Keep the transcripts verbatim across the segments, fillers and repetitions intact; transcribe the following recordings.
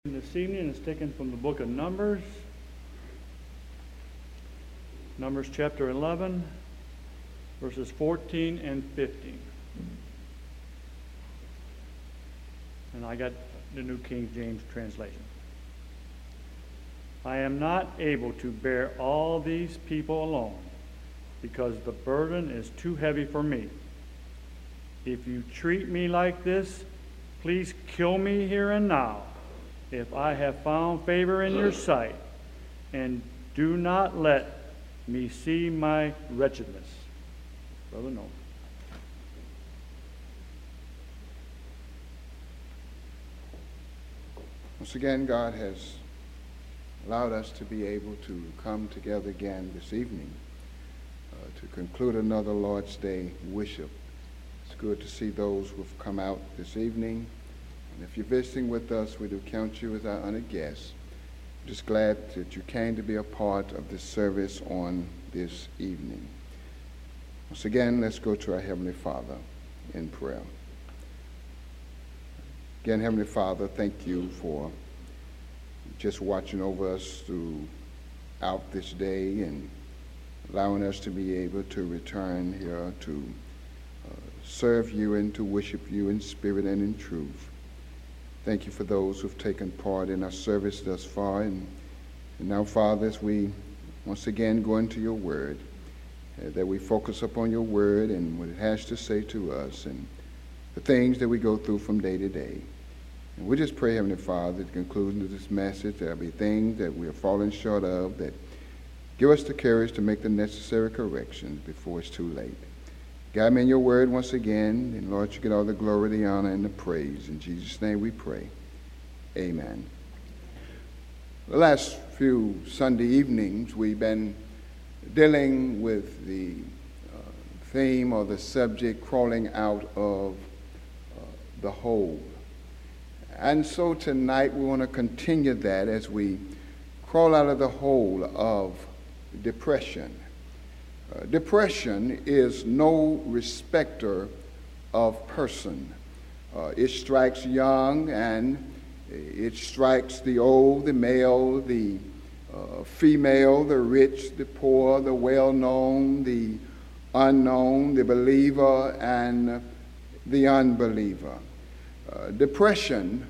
This evening is taken from the book of Numbers, Numbers chapter eleven, verses fourteen and fifteen. And I got the New King James translation. I am not able to bear all these people alone, because the burden is too heavy for me. If you treat me like this, please kill me here and now, if I have found favor in your sight, and do not let me see my wretchedness. Brother Noel. Once again, God has allowed us to be able to come together again this evening uh, to conclude another Lord's Day worship. It's good to see those who have come out this evening. And if you're visiting with us, we do count you as our honored guest. I'm just glad that you came to be a part of this service on this evening. Once again, let's go to our Heavenly Father in prayer. Again, Heavenly Father, thank you for just watching over us throughout this day and allowing us to be able to return here to uh, serve you and to worship you in spirit and in truth. Thank you for those who've taken part in our service thus far. And, and now, Father, as we once again go into your word, uh, that we focus upon your word and what it has to say to us and the things that we go through from day to day. And we just pray, Heavenly Father, at the conclusion of this message, there'll be things that we are falling short of, that give us the courage to make the necessary corrections before it's too late. Guide me in your word once again, and Lord, you get all the glory, the honor, and the praise. In Jesus' name we pray. Amen. The last few Sunday evenings, we've been dealing with the uh, theme or the subject, crawling out of uh, the hole. And so tonight we want to continue that as we crawl out of the hole of depression. Uh, depression is no respecter of person. Uh, it strikes young and it strikes the old, the male, the uh, female, the rich, the poor, the well-known, the unknown, the believer, and the unbeliever. Uh, depression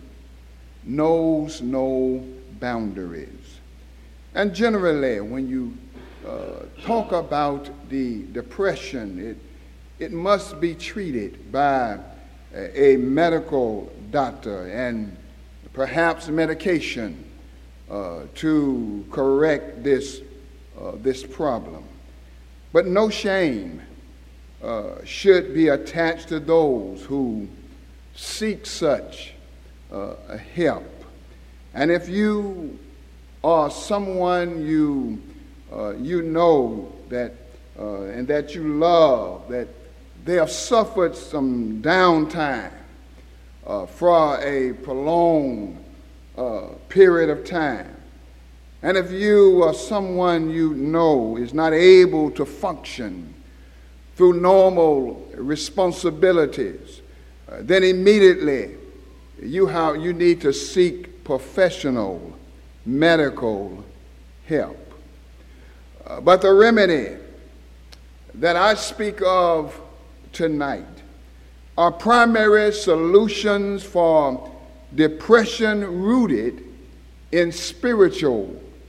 knows no boundaries. And generally, when you Uh, talk about the depression, it, it must be treated by a, a medical doctor and perhaps medication uh, to correct this, uh, this problem. But no shame uh, should be attached to those who seek such uh, help. And if you are someone you Uh, you know that, uh, and that you love, that they have suffered some downtime uh, for a prolonged uh, period of time. And if you are someone you know is not able to function through normal responsibilities, uh, then immediately you, have, you need to seek professional medical help. Uh, but the remedy that I speak of tonight are primary solutions for depression rooted in spiritual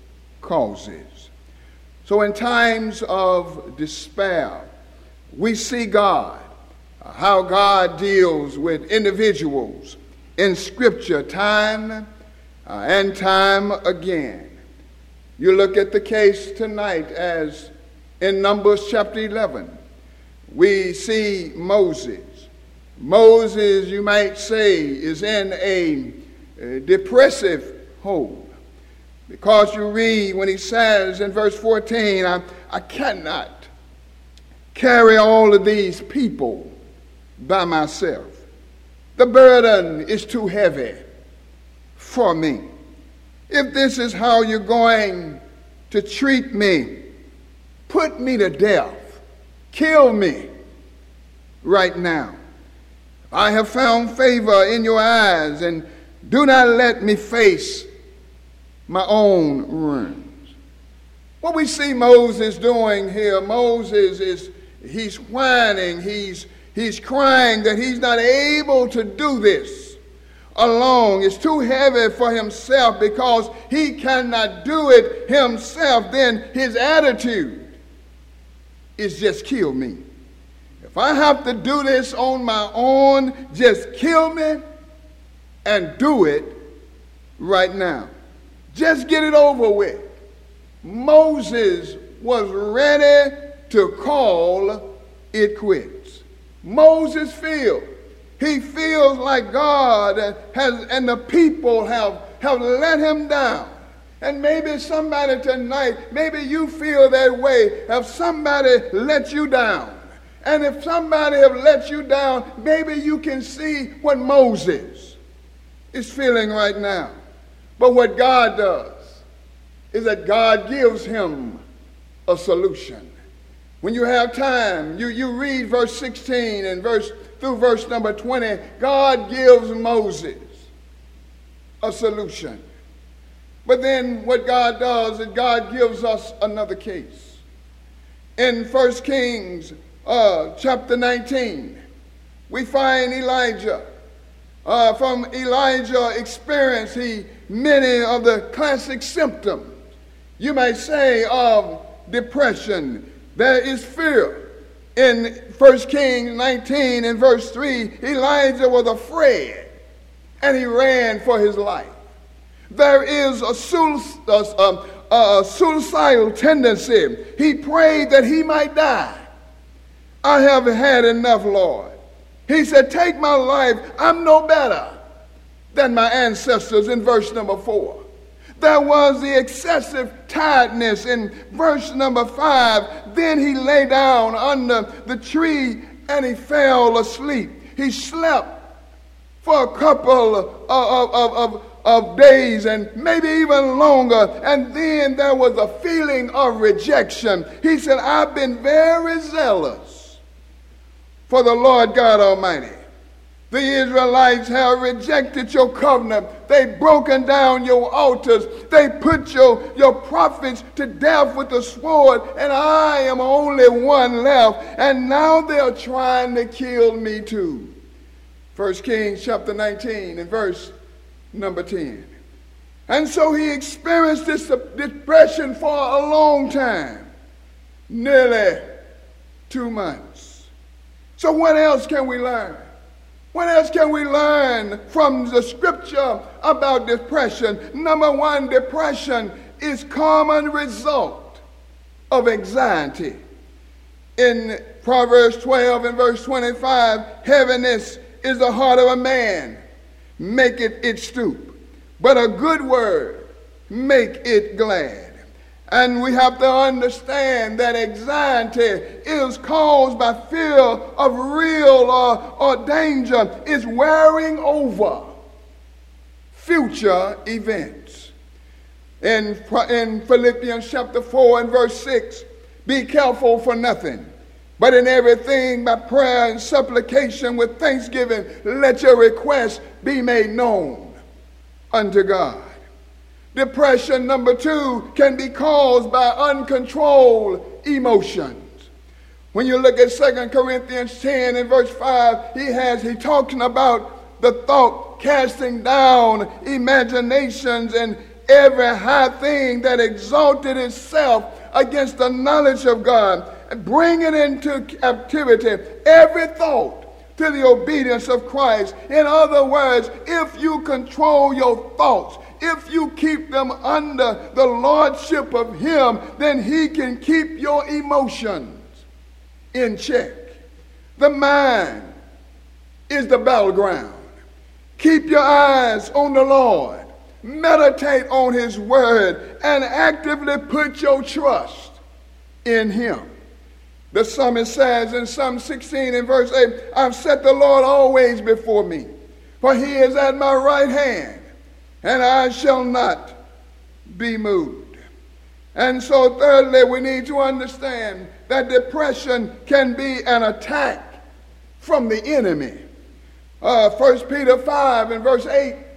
causes. So in times of despair, we see God, uh, how God deals with individuals in Scripture time uh, and time again. You look at the case tonight as in Numbers chapter eleven. We see Moses. Moses, you might say, is in a, a depressive hole. Because you read when he says in verse fourteen, I, I cannot carry all of these people by myself. The burden is too heavy for me. If this is how you're going to treat me, put me to death, kill me right now. I have found favor in your eyes, and do not let me face my own ruins. What we see Moses doing here, Moses is, he's whining, he's, he's crying that he's not able to do this alone. It's too heavy for himself because he cannot do it himself. Then his attitude is just kill me. If I have to do this on my own, just kill me and do it right now. Just get it over with. Moses was ready to call it quits. Moses feels. He feels like God has, and the people have, have let him down. And maybe somebody tonight, maybe you feel that way. If somebody let you down, and if somebody have let you down, maybe you can see what Moses is feeling right now. But what God does is that God gives him a solution. When you have time, you, you read verse sixteen and verse through verse number twenty, God gives Moses a solution. But then what God does is God gives us another case. In First Kings uh, chapter nineteen, we find Elijah. Uh, from Elijah's experience, he many of the classic symptoms, you may say, of depression. There is fear. In First Kings nineteen and verse three, Elijah was afraid and he ran for his life. There is a, a, a suicidal tendency. He prayed that he might die. I have had enough, Lord. He said, take my life. I'm no better than my ancestors, in verse number four. There was the excessive tiredness in verse number five. Then he lay down under the tree and he fell asleep. He slept for a couple of, of, of, of days and maybe even longer. And then there was a feeling of rejection. He said, I've been very zealous for the Lord God Almighty. The Israelites have rejected your covenant. They've broken down your altars. They put your, your prophets to death with the sword, and I am only one left. And now they're trying to kill me too. First Kings chapter nineteen and verse number ten. And so he experienced this depression for a long time, nearly two months. So what else can we learn? What else can we learn from the scripture about depression? Number one, depression is common result of anxiety. In Proverbs twelve and verse twenty-five, heaviness is the heart of a man, make it it stoop, but a good word make it glad. And we have to understand that anxiety is caused by fear of real or, or danger. It's wearing over future events. In, in Philippians chapter four and verse six, be careful for nothing, but in everything by prayer and supplication with thanksgiving, let your requests be made known unto God. Depression, number two, can be caused by uncontrolled emotions. When you look at Second Corinthians ten and verse five, he has, he talking about the thought casting down imaginations and every high thing that exalted itself against the knowledge of God, and bring it into captivity, every thought to the obedience of Christ. In other words, if you control your thoughts, if you keep them under the lordship of him, then he can keep your emotions in check. The mind is the battleground. Keep your eyes on the Lord. Meditate on his word and actively put your trust in him. The psalmist says in Psalm sixteen and verse eight, I've set the Lord always before me, for he is at my right hand, and I shall not be moved. And so thirdly, we need to understand that depression can be an attack from the enemy. Uh, First Peter five and verse eight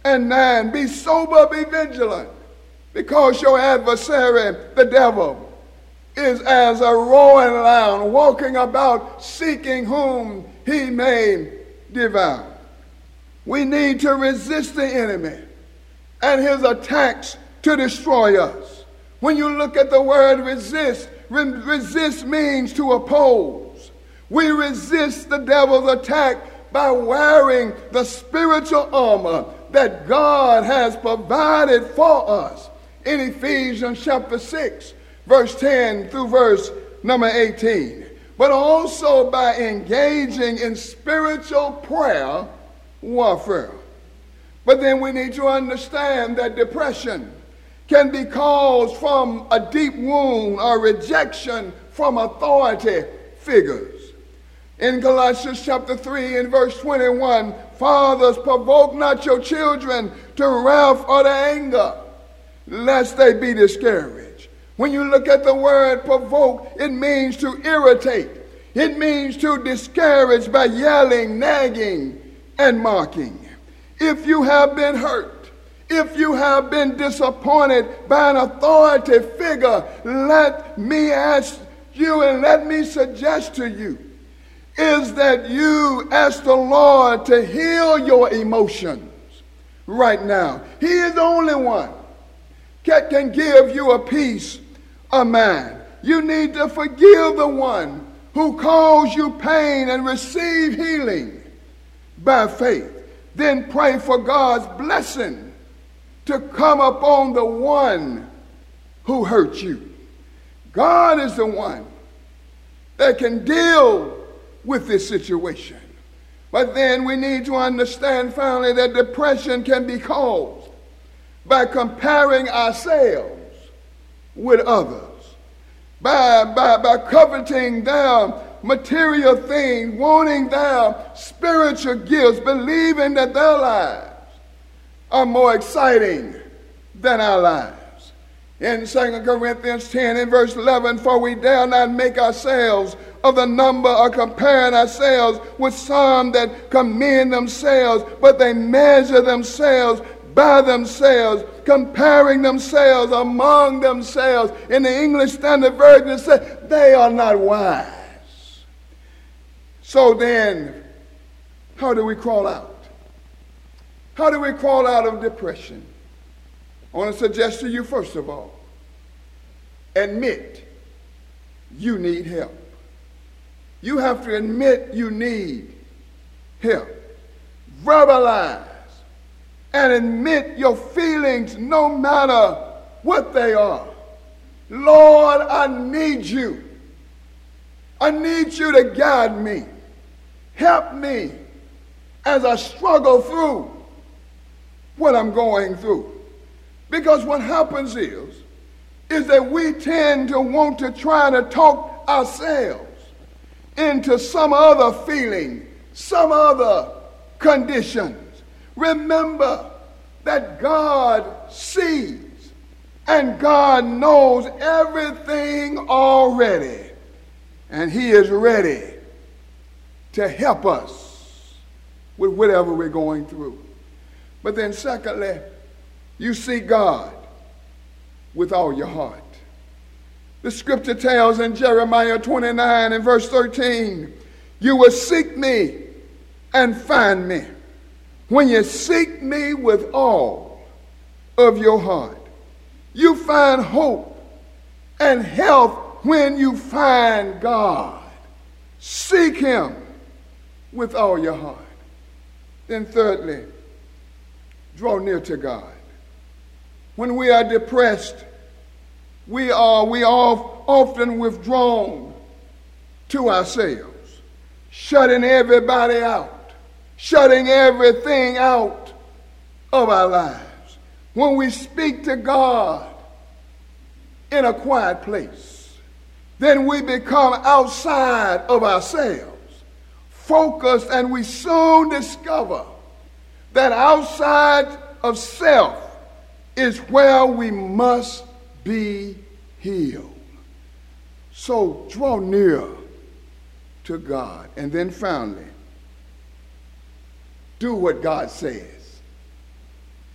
and nine. Be sober, be vigilant, because your adversary, the devil, is as a roaring lion, walking about seeking whom he may devour. We need to resist the enemy and his attacks to destroy us. When you look at the word resist, re- resist means to oppose. We resist the devil's attack by wearing the spiritual armor that God has provided for us in Ephesians chapter six, verse ten through verse number eighteen. But also by engaging in spiritual prayer warfare. But then we need to understand that depression can be caused from a deep wound or rejection from authority figures. In Colossians chapter three and verse twenty-one, fathers, provoke not your children to wrath or to anger, lest they be discouraged. When you look at the word provoke, it means to irritate. It means to discourage by yelling, nagging, and mocking. If you have been hurt, if you have been disappointed by an authority figure, let me ask you and let me suggest to you is that you ask the Lord to heal your emotions right now. He is the only one that can give you a peace of mind. You need to forgive the one who caused you pain and receive healing by faith. Then pray for God's blessing to come upon the one who hurt you. God is the one that can deal with this situation. But then we need to understand finally that depression can be caused by comparing ourselves with others, by, by, by coveting their material things, wanting their spiritual gifts, believing that their lives are more exciting than our lives. In Second Corinthians ten and verse eleven, for we dare not make ourselves of the number or comparing ourselves with some that commend themselves, but they measure themselves by themselves, comparing themselves among themselves. In the English Standard Version, it says, they are not wise. So then, how do we crawl out? How do we crawl out of depression? I want to suggest to you, first of all, admit you need help. You have to admit you need help. Verbalize and admit your feelings no matter what they are. Lord, I need you. I need you to guide me. Help me as I struggle through what I'm going through. Because what happens is, is that we tend to want to try to talk ourselves into some other feeling, some other conditions. Remember that God sees and God knows everything already. And he is ready to help us with whatever we're going through. But then secondly, you seek God with all your heart. The scripture tells in Jeremiah twenty-nine and verse thirteen, you will seek me and find me when you seek me with all of your heart. You find hope and health when you find God. Seek him with all your heart. Then thirdly, draw near to God. When we are depressed, we are we are often withdrawn to ourselves, shutting everybody out, shutting everything out of our lives. When we speak to God in a quiet place, then we become outside of ourselves, focused, and we soon discover that outside of self is where we must be healed. So draw near to God. And then finally, do what God says.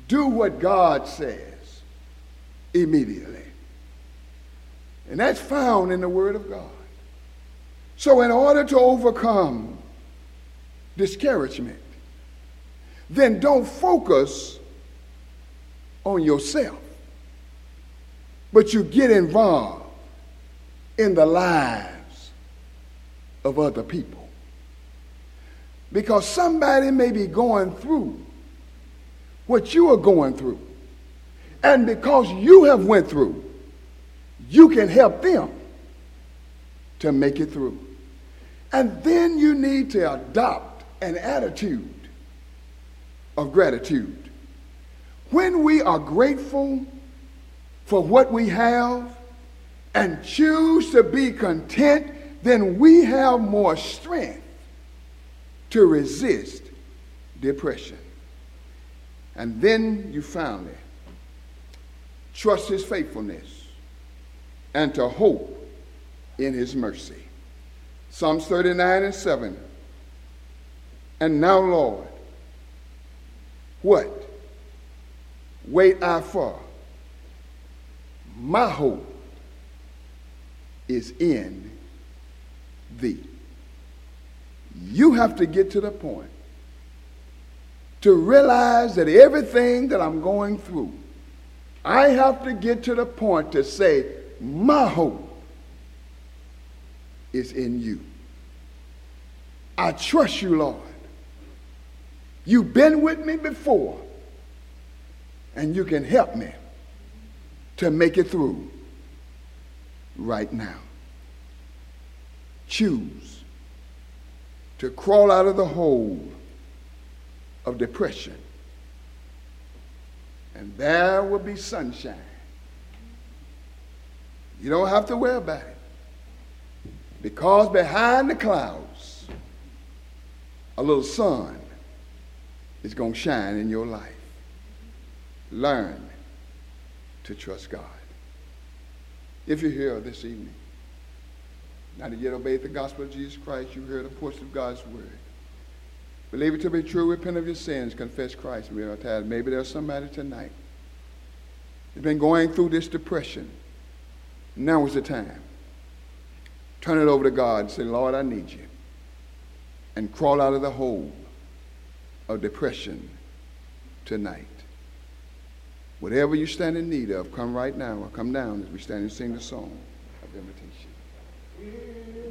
do what God says immediately. And that's found in the Word of God. So in order to overcome discouragement, then don't focus on yourself, but you get involved in the lives of other people. Because somebody may be going through what you are going through. And because you have went through, you can help them to make it through. And then you need to adopt an attitude of gratitude. When we are grateful for what we have and choose to be content, then we have more strength to resist depression. And then you finally trust his faithfulness and to hope in his mercy. Psalms thirty-nine and seven. And now, Lord, what? Wait I for. My hope is in thee. You have to get to the point to realize that everything that I'm going through, I have to get to the point to say, my hope is in you. I trust you, Lord. You've been with me before, and you can help me to make it through right now. Choose to crawl out of the hole of depression, and there will be sunshine. You don't have to worry about it, because behind the clouds, a little sun is going to shine in your life. Learn to trust God. If you're here this evening, not yet obeyed the gospel of Jesus Christ, you heard a portion of God's word. Believe it to be true, repent of your sins, confess Christ, and be baptized. Maybe there's somebody tonight who's been going through this depression. Now is the time. Turn it over to God and say, Lord, I need you. And crawl out of the hole of depression tonight. Whatever you stand in need of, come right now or come down as we stand and sing the song of invitation.